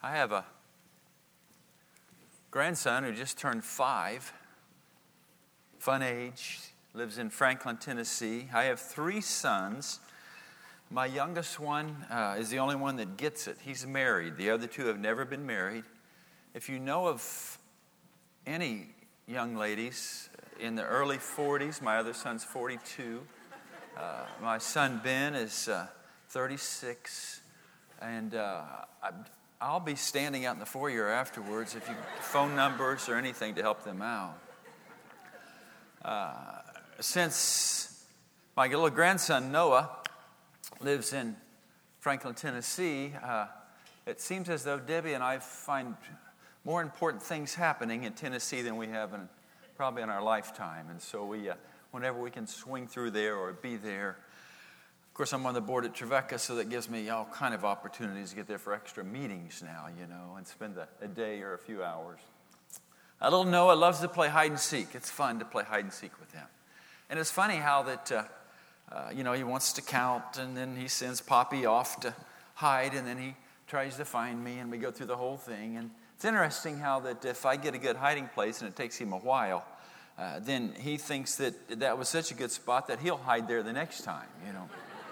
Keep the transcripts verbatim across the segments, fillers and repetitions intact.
I have a grandson who just turned five, fun age, lives in Franklin, Tennessee. I have three sons. My youngest one uh, is the only one that gets it. He's married. The other two have never been married. If you know of any young ladies in the early forties, my other son's forty-two. Uh, my son Ben is uh, thirty-six. And uh, I, I'll be standing out in the foyer afterwards if you phone numbers or anything to help them out. Uh, since my little grandson Noah lives in Franklin, Tennessee, uh, it seems as though Debbie and I find more important things happening in Tennessee than we have in probably in our lifetime. And so we, uh, whenever we can swing through there or be there. Of course, I'm on the board at Trevecca, so that gives me all kind of opportunities to get there for extra meetings now, you know, and spend a, a day or a few hours. A little Noah loves to play hide and seek. It's fun to play hide and seek with him. And it's funny how that, uh, uh, you know, he wants to count, and then he sends Poppy off to hide, and then he tries to find me, and we go through the whole thing. And it's interesting how that if I get a good hiding place, and it takes him a while, uh, then he thinks that that was such a good spot that he'll hide there the next time, you know.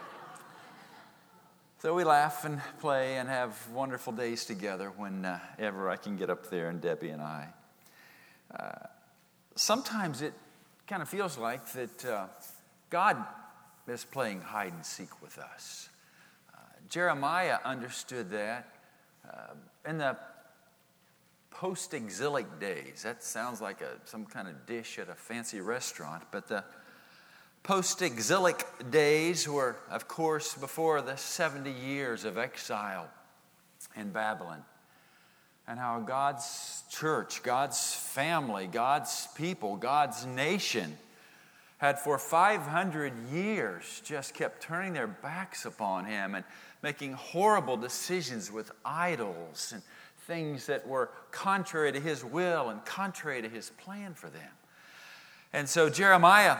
So we laugh and play and have wonderful days together whenever I can get up there, and Debbie and I. Uh, sometimes it kind of feels like that uh, God is playing hide and seek with us. Uh, Jeremiah understood that uh, in the post-exilic days. That sounds like a, some kind of dish at a fancy restaurant, but the post-exilic days were, of course, before the seventy years of exile in Babylon. And how God's church, God's family, God's people, God's nation had for five hundred years just kept turning their backs upon Him and making horrible decisions with idols and things that were contrary to His will and contrary to His plan for them. And so Jeremiah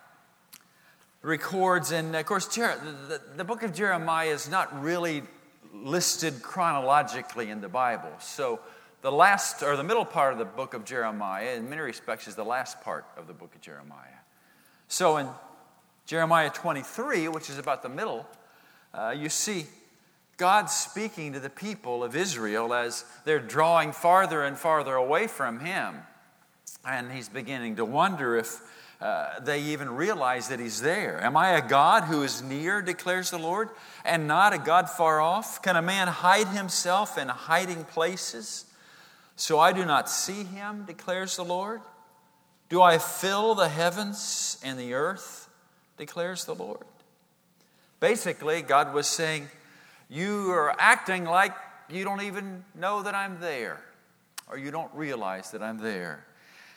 records, and of course, Jer- the, the book of Jeremiah is not really listed chronologically in the Bible. So the last, or the middle part of the book of Jeremiah, in many respects, is the last part of the book of Jeremiah. So in Jeremiah twenty-three, which is about the middle, uh, you see God speaking to the people of Israel as they're drawing farther and farther away from Him. And He's beginning to wonder if Uh, they even realize that He's there. Am I a God who is near, declares the Lord, and not a God far off? Can a man hide himself in hiding places so I do not see him, declares the Lord? Do I fill the heavens and the earth, declares the Lord? Basically, God was saying, you are acting like you don't even know that I'm there, or you don't realize that I'm there.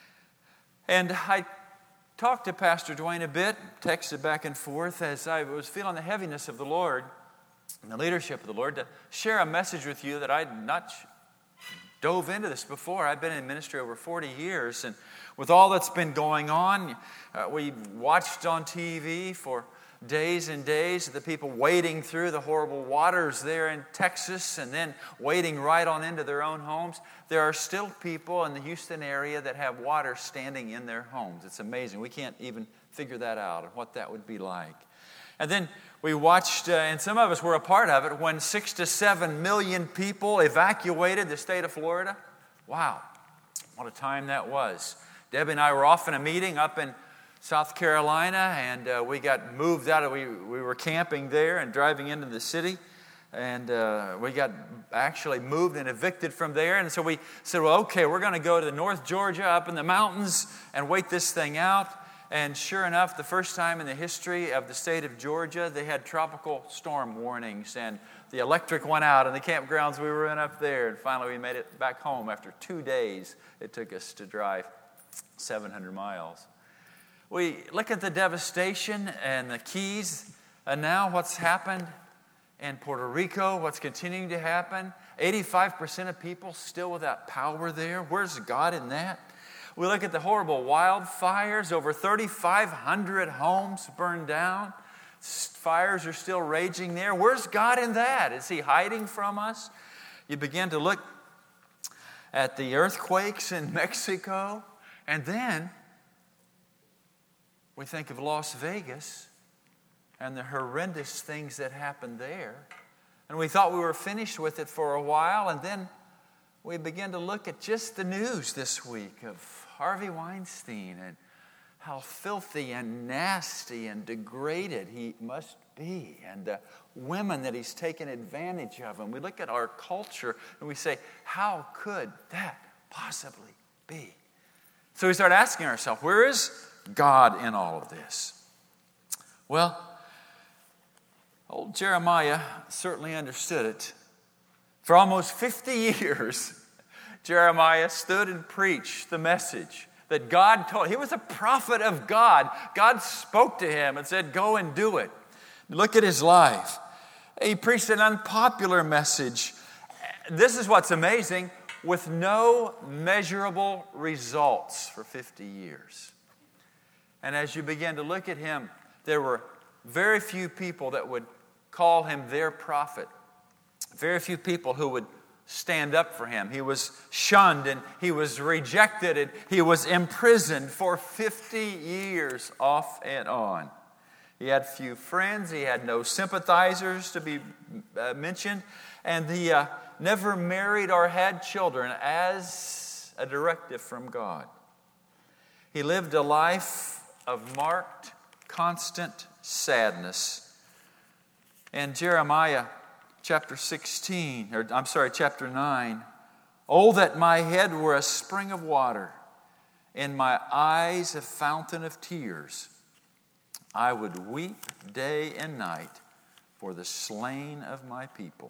And I talked to Pastor Dwayne a bit, texted back and forth as I was feeling the heaviness of the Lord and the leadership of the Lord to share a message with you that I'd not dove into this before. I've been in ministry over forty years, and with all that's been going on, uh, we watched on T V for days and days of the people wading through the horrible waters there in Texas and then wading right on into their own homes. There are still people in the Houston area that have water standing in their homes. It's amazing. We can't even figure that out and what that would be like. And then we watched, uh, and some of us were a part of it, when six to seven million people evacuated the state of Florida. Wow, what a time that was. Debbie and I were off in a meeting up in South Carolina, and uh, we got moved out of, we, we were camping there and driving into the city, and uh, we got actually moved and evicted from there. And so we said, well, okay, we're going to go to North Georgia up in the mountains and wait this thing out. And sure enough, the first time in the history of the state of Georgia, they had tropical storm warnings, and the electric went out in the campgrounds we were in up there. And finally, we made it back home after two days. It took us to drive seven hundred miles. We look at the devastation and the Keys, and now what's happened in Puerto Rico, what's continuing to happen. eighty-five percent of people still without power there. Where's God in that? We look at the horrible wildfires, over thirty-five hundred homes burned down. Fires are still raging there. Where's God in that? Is He hiding from us? You begin to look at the earthquakes in Mexico, and then we think of Las Vegas and the horrendous things that happened there. And we thought we were finished with it for a while, and then we begin to look at just the news this week of Harvey Weinstein and how filthy and nasty and degraded he must be, and the women that he's taken advantage of. And we look at our culture and we say, how could that possibly be? So we start asking ourselves, where is God in all of this? Well, old Jeremiah certainly understood it. For almost fifty years, Jeremiah stood and preached the message that God told. He was a prophet of God. God spoke to him and said, go and do it. Look at his life. He preached an unpopular message. This is what's amazing, with no measurable results for fifty years. And as you begin to look at him, there were very few people that would call him their prophet. Very few people who would stand up for him. He was shunned and he was rejected and he was imprisoned for fifty years off and on. He had few friends. He had no sympathizers to be uh, mentioned. And he uh, never married or had children as a directive from God. He lived a life of marked, constant sadness. And Jeremiah chapter sixteen, or I'm sorry, chapter nine. Oh, that my head were a spring of water, and my eyes a fountain of tears. I would weep day and night for the slain of my people.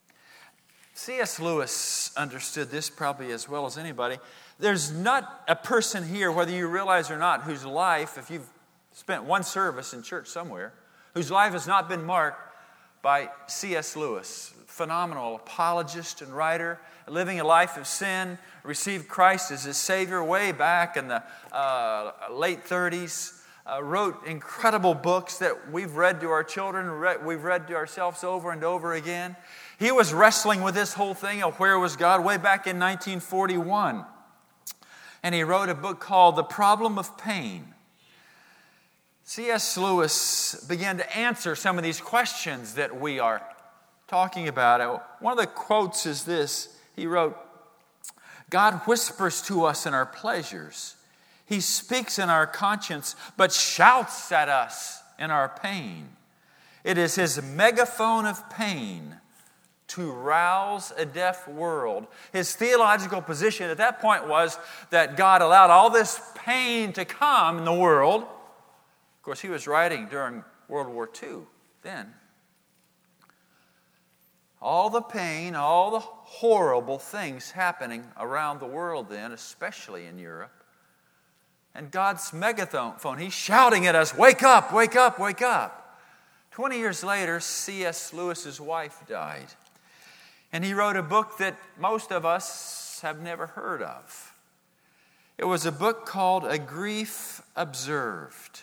C S Lewis understood this probably as well as anybody. There's not a person here, whether you realize or not, whose life, if you've spent one service in church somewhere, whose life has not been marked by C S Lewis, phenomenal apologist and writer, living a life of sin, received Christ as his Savior way back in the uh, late thirties, uh, wrote incredible books that we've read to our children, re- we've read to ourselves over and over again. He was wrestling with this whole thing of where was God way back in nineteen forty-one. And he wrote a book called The Problem of Pain. C S Lewis began to answer some of these questions that we are talking about. One of the quotes is this. He wrote, God whispers to us in our pleasures. He speaks in our conscience, but shouts at us in our pain. It is his megaphone of pain to rouse a deaf world. His theological position at that point was that God allowed all this pain to come in the world. Of course, he was writing during World War Two then. All the pain, all the horrible things happening around the world then, especially in Europe. And God's megaphone, he's shouting at us, wake up, wake up, wake up. Twenty years later, C S Lewis's wife died. And he wrote a book that most of us have never heard of. It was a book called A Grief Observed.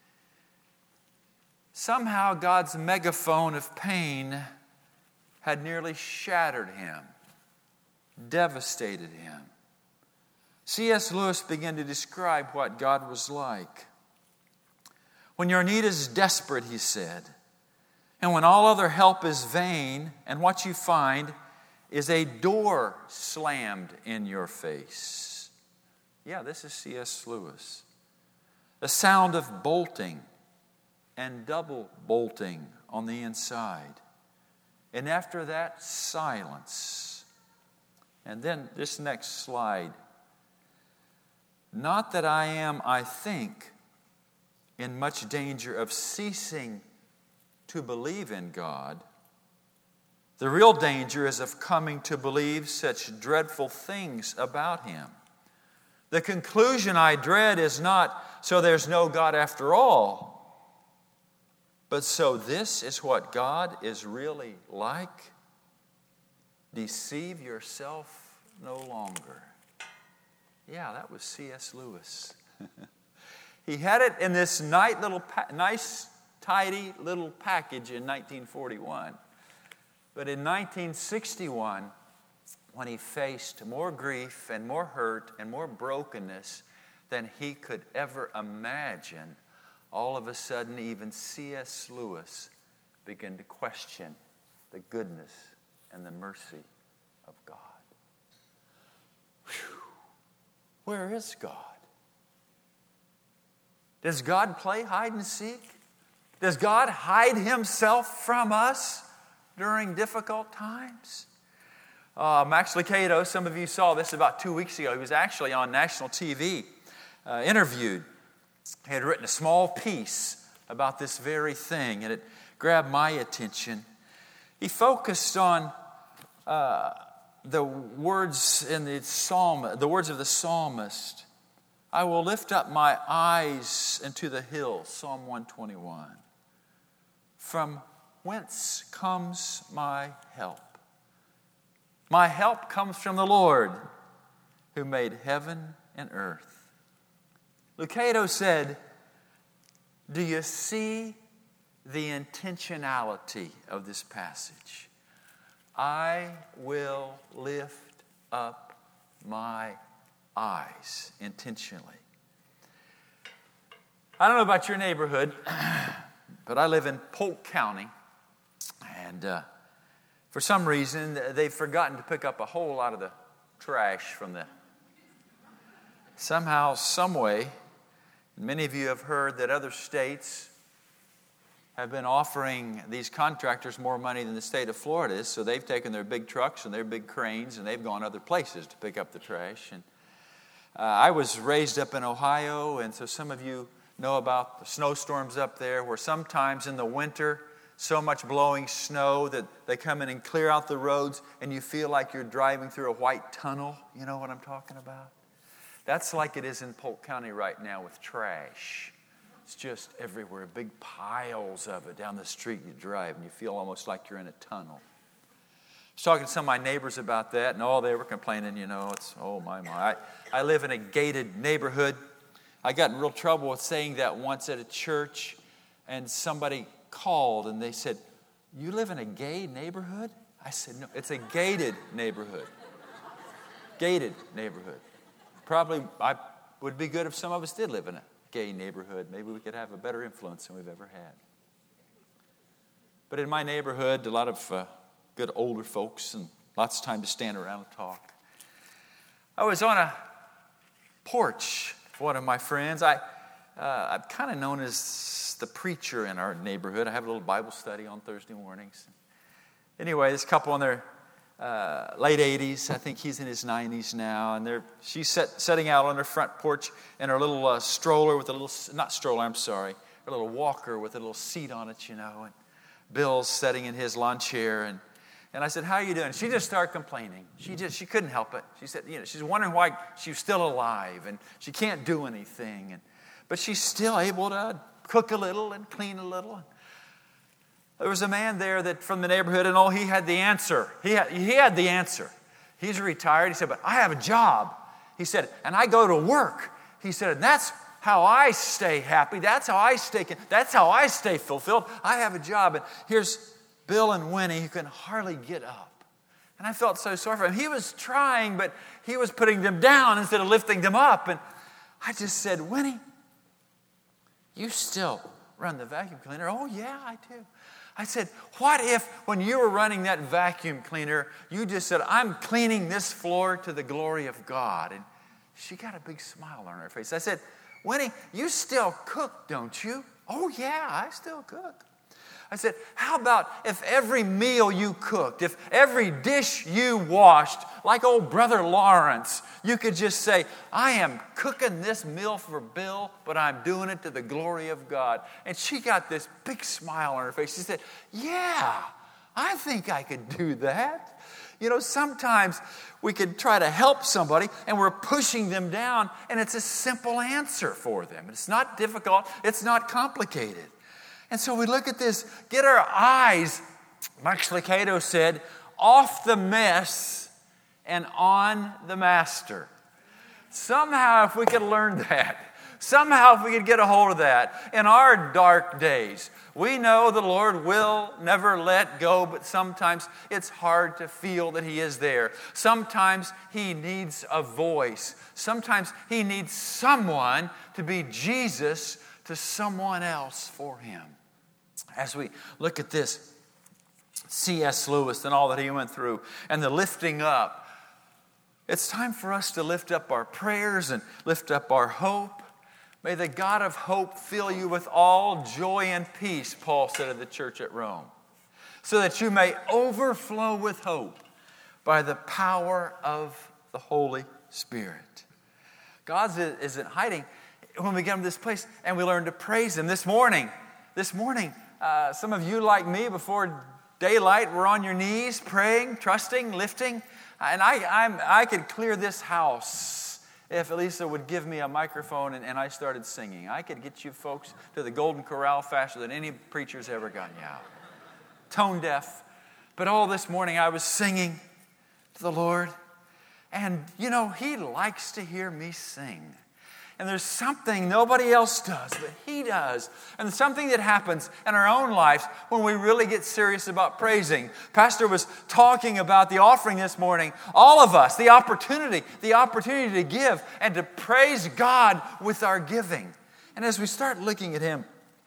Somehow God's megaphone of pain had nearly shattered him, devastated him. C S Lewis began to describe what God was like. When your need is desperate, he said, and when all other help is vain, and what you find is a door slammed in your face. Yeah, this is C S Lewis. The sound of bolting and double bolting on the inside. And after that, silence. And then this next slide. Not that I am, I think, in much danger of ceasing to believe in God. The real danger is of coming to believe such dreadful things about Him. The conclusion I dread is not, so there's no God after all, but so this is what God is really like. Deceive yourself no longer. Yeah, that was C S Lewis. He had it in this nice, little, nice, tidy little package in nineteen forty-one. But in nineteen sixty-one, when he faced more grief and more hurt and more brokenness than he could ever imagine, all of a sudden even C S Lewis began to question the goodness and the mercy of God. Whew. Where is God? Does God play hide and seek? Does God hide himself from us during difficult times? Uh, Max Lucado, some of you saw this about two weeks ago. He was actually on national T V, uh, interviewed. He had written a small piece about this very thing, and it grabbed my attention. He focused on uh, the words in the psalm, the words of the psalmist. I will lift up my eyes into the hills, Psalm one twenty-one. From whence comes my help? My help comes from the Lord, who made heaven and earth. Lucado said, do you see the intentionality of this passage? I will lift up my eyes intentionally. I don't know about your neighborhood, but I live in Polk County, and uh, for some reason they've forgotten to pick up a whole lot of the trash from the somehow, some way. Many of you have heard that other states have been offering these contractors more money than the state of Florida is, so they've taken their big trucks and their big cranes and they've gone other places to pick up the trash. And uh, I was raised up in Ohio, and so some of you know about the snowstorms up there, where sometimes in the winter, so much blowing snow that they come in and clear out the roads and you feel like you're driving through a white tunnel. You know what I'm talking about? That's like it is in Polk County right now with trash. It's just everywhere, big piles of it down the street you drive, and you feel almost like you're in a tunnel. I was talking to some of my neighbors about that, and all they were complaining, you know, it's, oh my, my. I, I live in a gated neighborhood. I got in real trouble with saying that once at a church, and somebody called and they said, you live in a gay neighborhood? I said, no, it's a gated neighborhood. Gated neighborhood. Probably I would be good if some of us did live in a gay neighborhood. Maybe we could have a better influence than we've ever had. But in my neighborhood, a lot of uh, good older folks and lots of time to stand around and talk. I was on a porch for one of my friends. I, uh, I'm kind of known as the preacher in our neighborhood. I have a little Bible study on Thursday mornings. Anyway, this couple in their uh, late eighties, I think he's in his nineties now, and they're she's set, setting out on her front porch in her little uh, stroller with a little, not stroller, I'm sorry, her little walker with a little seat on it, you know, and Bill's sitting in his lawn chair, and And I said, how are you doing? She just started complaining. She just, she couldn't help it. She said, you know, she's wondering why she's still alive and she can't do anything. And, but she's still able to cook a little and clean a little. There was a man there that from the neighborhood, and oh, he had the answer. He had, he had the answer. He's retired. He said, but I have a job. He said, and I go to work. He said, and that's how I stay happy. That's how I stay, that's how I stay fulfilled. I have a job. And here's Bill and Winnie, who can hardly get up. And I felt so sorry for him. He was trying, but he was putting them down instead of lifting them up. And I just said, Winnie, you still run the vacuum cleaner? Oh, yeah, I do. I said, what if when you were running that vacuum cleaner, you just said, I'm cleaning this floor to the glory of God? And she got a big smile on her face. I said, Winnie, you still cook, don't you? Oh, yeah, I still cook. I said, how about if every meal you cooked, if every dish you washed, like old Brother Lawrence, you could just say, I am cooking this meal for Bill, but I'm doing it to the glory of God. And she got this big smile on her face. She said, yeah, I think I could do that. You know, sometimes we could try to help somebody and we're pushing them down, and it's a simple answer for them. It's not difficult. It's not complicated. And so we look at this, get our eyes, Max Lucado said, off the mess and on the master. Somehow, if we could learn that, Somehow, if we could get a hold of that in our dark days, we know the Lord will never let go, but sometimes it's hard to feel that He is there. Sometimes He needs a voice. Sometimes He needs someone to be Jesus to someone else for Him. As we look at this, C S Lewis and all that he went through and the lifting up, it's time for us to lift up our prayers and lift up our hope. May the God of hope fill you with all joy and peace, Paul said of the church at Rome, so that you may overflow with hope by the power of the Holy Spirit. God isn't hiding when we get to this place and we learn to praise Him. This morning, this morning, uh, some of you like me, before daylight, were on your knees praying, trusting, lifting. And I, I'm, I could clear this house if Elisa would give me a microphone and, and I started singing. I could get you folks to the Golden Corral faster than any preacher's ever gotten you out. Tone deaf. But all this morning I was singing to the Lord. And, you know, He likes to hear me sing. And there's something nobody else does, but He does. And something that happens in our own lives when we really get serious about praising. Pastor was talking about the offering this morning. All of us, the opportunity, the opportunity to give and to praise God with our giving. And as we start looking at him,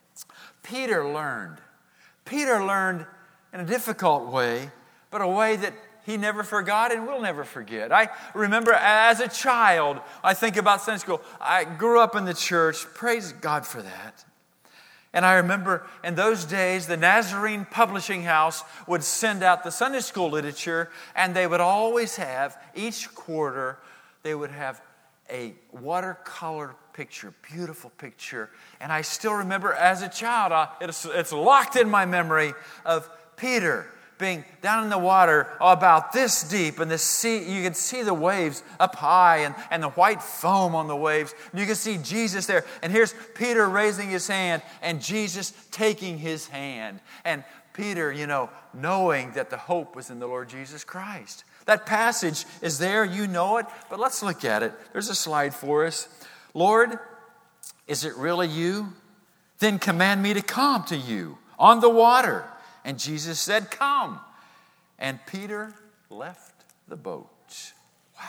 Peter learned. Peter learned in a difficult way, but a way that he never forgot and will never forget. I remember as a child, I think about Sunday school. I grew up in the church. Praise God for that. And I remember in those days, the Nazarene Publishing House would send out the Sunday school literature, and they would always have, each quarter, they would have a watercolor picture, beautiful picture. And I still remember as a child, I, it's, it's locked in my memory of Peter being down in the water about this deep, and the sea, you can see the waves up high and, and the white foam on the waves. And you can see Jesus there. And here's Peter raising his hand and Jesus taking his hand. And Peter, you know, knowing that the hope was in the Lord Jesus Christ. That passage is there, you know it, but let's look at it. There's a slide for us. Lord, is it really you? Then command me to come to you on the water. And Jesus said, come. And Peter left the boat. Wow.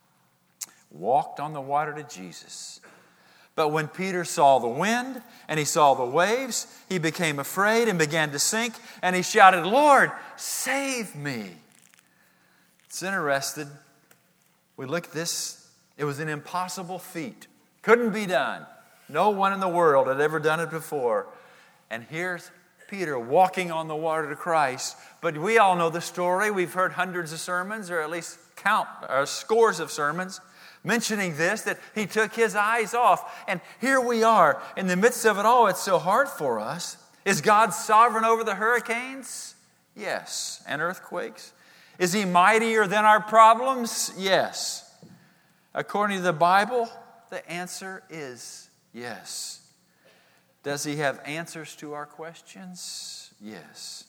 Walked on the water to Jesus. But when Peter saw the wind and he saw the waves, he became afraid and began to sink. And he shouted, Lord, save me. It's interesting. We look at this. It was an impossible feat. Couldn't be done. No one in the world had ever done it before. And here's Peter walking on the water to Christ. But we all know the story. We've heard hundreds of sermons, or at least count, or scores of sermons, mentioning this, that he took his eyes off. And here we are in the midst of it all. It's so hard for us. Is God sovereign over the hurricanes? Yes. And earthquakes? Is He mightier than our problems? Yes. According to the Bible, the answer is yes. Does He have answers to our questions? Yes.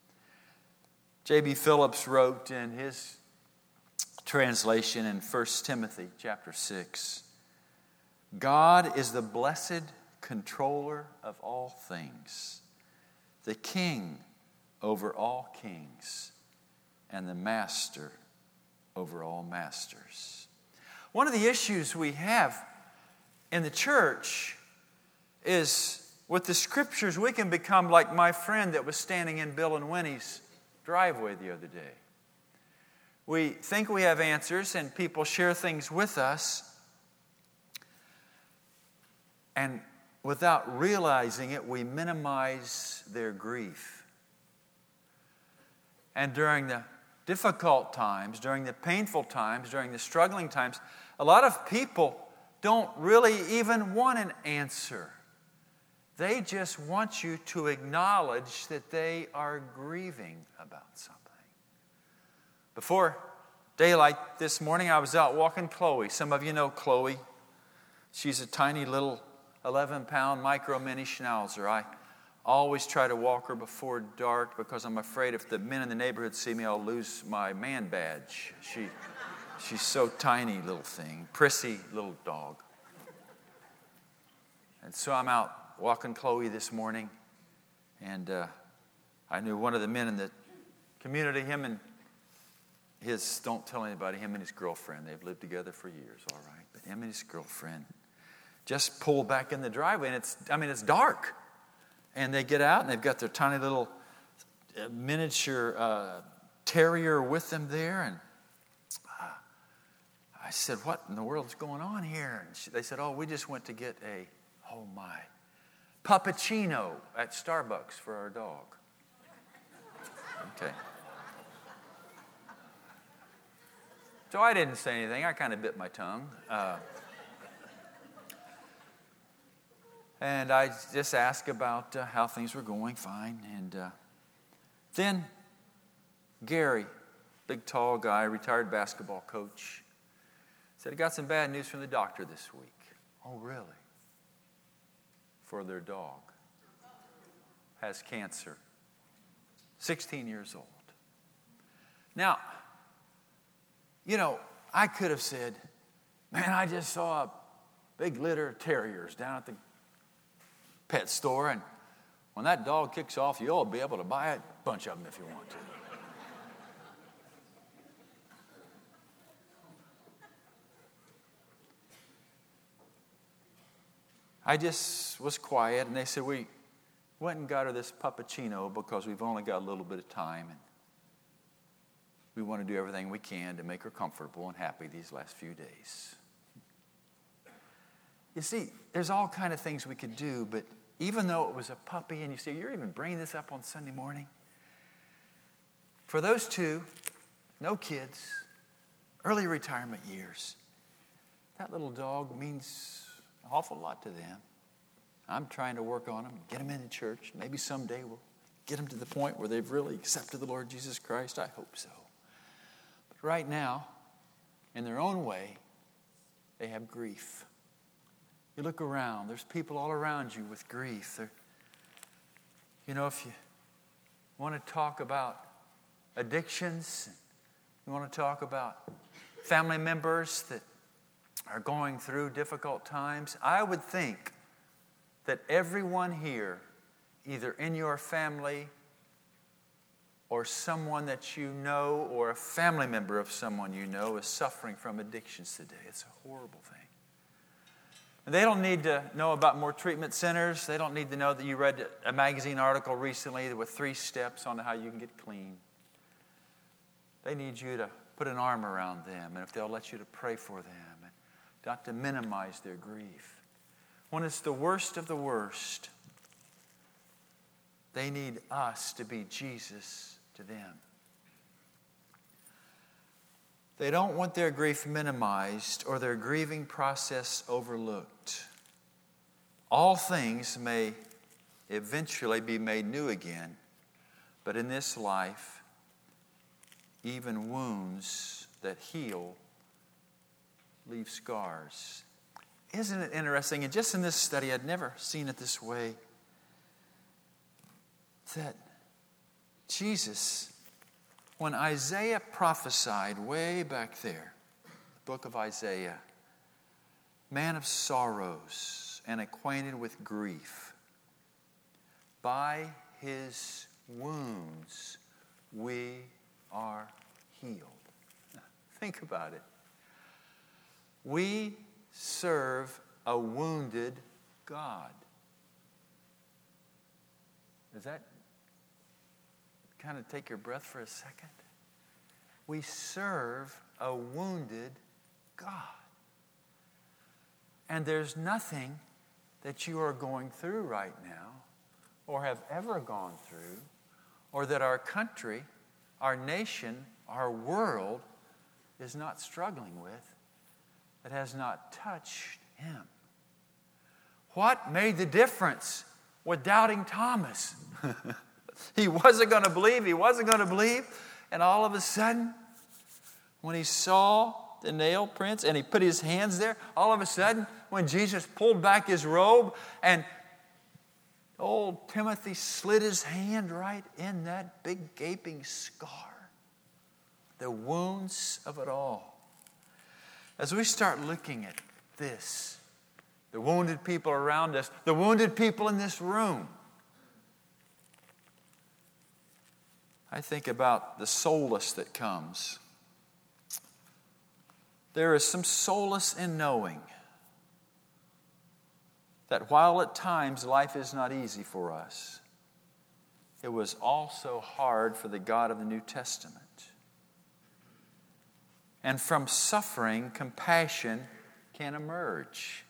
J B Phillips wrote in his translation in First Timothy chapter six, God is the blessed controller of all things, the King over all kings, and the Master over all masters. One of the issues we have in the church is with the Scriptures, we can become like my friend that was standing in Bill and Winnie's driveway the other day. We think we have answers, and people share things with us, and without realizing it, we minimize their grief. And during the difficult times, during the painful times, during the struggling times, a lot of people don't really even want an answer. They just want you to acknowledge that they are grieving about something. Before daylight this morning, I was out walking Chloe. Some of you know Chloe. She's a tiny little eleven-pound micro mini schnauzer. I always try to walk her before dark because I'm afraid if the men in the neighborhood see me, I'll lose my man badge. She, she's so tiny, little thing. Prissy little dog. And so I'm out walking Chloe this morning, and uh, I knew one of the men in the community, him and his, don't tell anybody, him and his girlfriend, they've lived together for years, all right, but him and his girlfriend just pulled back in the driveway, and it's, I mean, it's dark. And they get out, and they've got their tiny little miniature uh, terrier with them there, and uh, I said, what in the world is going on here? And she, they said, oh, we just went to get a, oh my, puppuccino at Starbucks for our dog. Okay. So I didn't say anything. I kind of bit my tongue. Uh, and I just asked about uh, how things were going, fine. And uh, then Gary, big tall guy, retired basketball coach, said, I got some bad news from the doctor this week. Oh, really? For their dog. Has cancer. sixteen years old. Now, you know, I could have said, man, I just saw a big litter of terriers down at the pet store, and when that dog kicks off, you'll be able to buy a bunch of them if you want to. I just was quiet, and they said, we went and got her this puppuccino because we've only got a little bit of time, and we want to do everything we can to make her comfortable and happy these last few days. You see, there's all kind of things we could do, but even though it was a puppy, and you say, you're even bringing this up on Sunday morning. For those two, no kids, early retirement years, that little dog means an awful lot to them. I'm trying to work on them, get them into church. Maybe someday we'll get them to the point where they've really accepted the Lord Jesus Christ. I hope so. But right now, in their own way, they have grief. You look around, there's people all around you with grief. They're, you know, if you want to talk about addictions, you want to talk about family members that are going through difficult times, I would think that everyone here, either in your family or someone that you know or a family member of someone you know is suffering from addictions today. It's a horrible thing. And they don't need to know about more treatment centers. They don't need to know that you read a magazine article recently with three steps on how you can get clean. They need you to put an arm around them, and if they'll let you to pray for them, and not to minimize their grief. When it's the worst of the worst, they need us to be Jesus to them. They don't want their grief minimized or their grieving process overlooked. All things may eventually be made new again, but in this life, even wounds that heal leave scars. Isn't it interesting? And just in this study, I'd never seen it this way, that Jesus, when Isaiah prophesied way back there, the book of Isaiah, man of sorrows and acquainted with grief, by his wounds we are healed. Think about it. We serve a wounded God. Does that kind of take your breath for a second? We serve a wounded God. And there's nothing that you are going through right now, or have ever gone through, or that our country, our nation, our world is not struggling with, that has not touched him. What made the difference with doubting Thomas? He wasn't going to believe, he wasn't going to believe, and all of a sudden, when he saw the nail prints and he put his hands there, all of a sudden, when Jesus pulled back his robe and old Timothy slid his hand right in that big gaping scar, the wounds of it all. As we start looking at this, the wounded people around us, the wounded people in this room. I think about the solace that comes. There is some solace in knowing that while at times life is not easy for us, it was also hard for the God of the New Testament. And from suffering, compassion can emerge.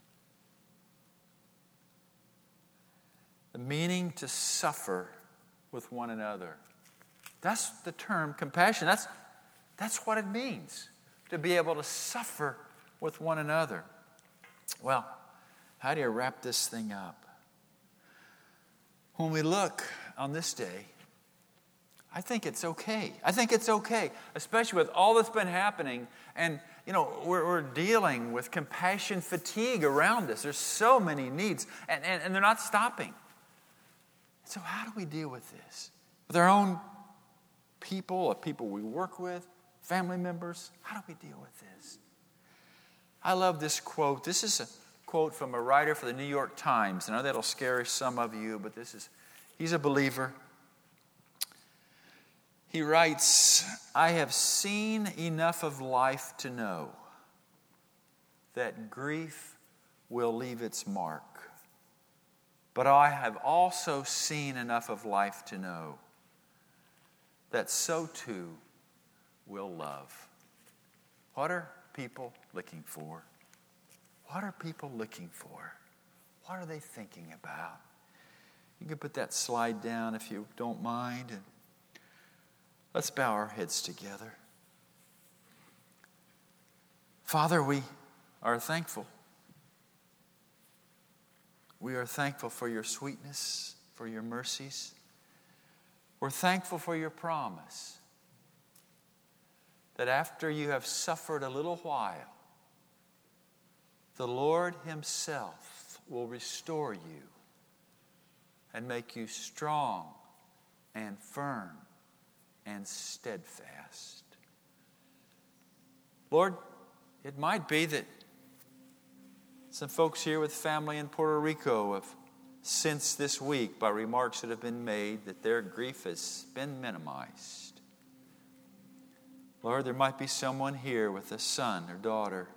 The meaning to suffer with one another. That's the term compassion. That's, that's what it means, to be able to suffer with one another. Well, how do you wrap this thing up? When we look on this day, I think it's okay. I think it's okay, especially with all that's been happening. And, you know, we're, we're dealing with compassion fatigue around us. There's so many needs, and, and, and they're not stopping. So how do we deal with this? With our own people, or people we work with, family members? How do we deal with this? I love this quote. This is a quote from a writer for the New York Times. I know that'll scare some of you, but this is, he's a believer. He writes, "I have seen enough of life to know that grief will leave its mark. But I have also seen enough of life to know that so too will love." What are people looking for? What are people looking for? What are they thinking about? You can put that slide down if you don't mind. And let's bow our heads together. Father, we are thankful. We are thankful for your sweetness, for your mercies. We're thankful for your promise that after you have suffered a little while, the Lord himself will restore you and make you strong and firm and steadfast. Lord, it might be that some folks here with family in Puerto Rico have sensed this week by remarks that have been made that their grief has been minimized. Lord, there might be someone here with a son or daughter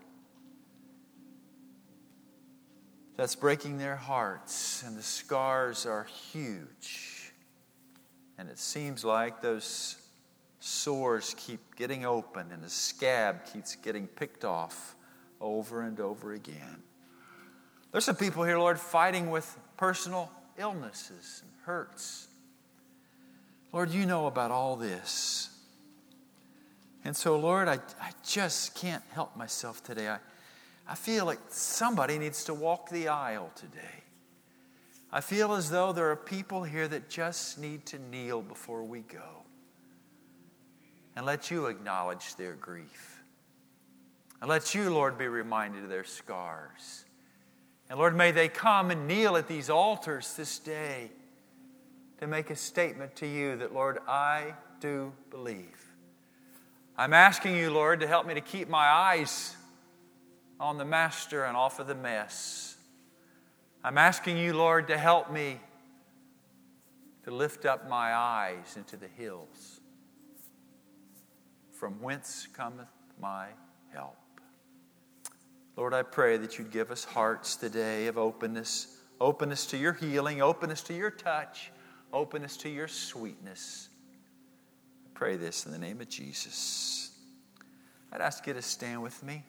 that's breaking their hearts, and the scars are huge. And it seems like those sores keep getting open and the scab keeps getting picked off over and over again. There's some people here, Lord, fighting with personal illnesses and hurts. Lord, you know about all this. And so, Lord, I, I just can't help myself today. I, I feel like somebody needs to walk the aisle today. I feel as though there are people here that just need to kneel before we go and let you acknowledge their grief. And let you, Lord, be reminded of their scars. And Lord, may they come and kneel at these altars this day to make a statement to you that, Lord, I do believe. I'm asking you, Lord, to help me to keep my eyes on the Master and off of the mess. I'm asking you, Lord, to help me to lift up my eyes into the hills, from whence cometh my help. Lord, I pray that you'd give us hearts today of openness, openness to your healing, openness to your touch, openness to your sweetness. I pray this in the name of Jesus. I'd ask you to stand with me.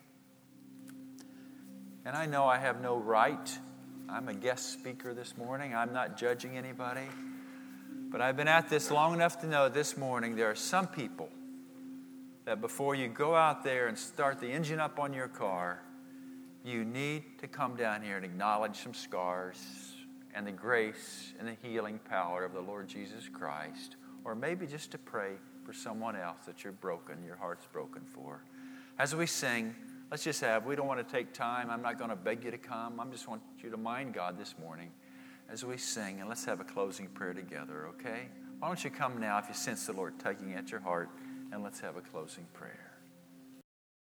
And I know I have no right. I'm a guest speaker this morning. I'm not judging anybody. But I've been at this long enough to know this morning there are some people that before you go out there and start the engine up on your car, you need to come down here and acknowledge some scars and the grace and the healing power of the Lord Jesus Christ. Or maybe just to pray for someone else that you're broken, your heart's broken for. As we sing, let's just have, we don't want to take time. I'm not going to beg you to come. I just want you to mind God this morning as we sing. And let's have a closing prayer together, okay? Why don't you come now if you sense the Lord tugging at your heart, and let's have a closing prayer.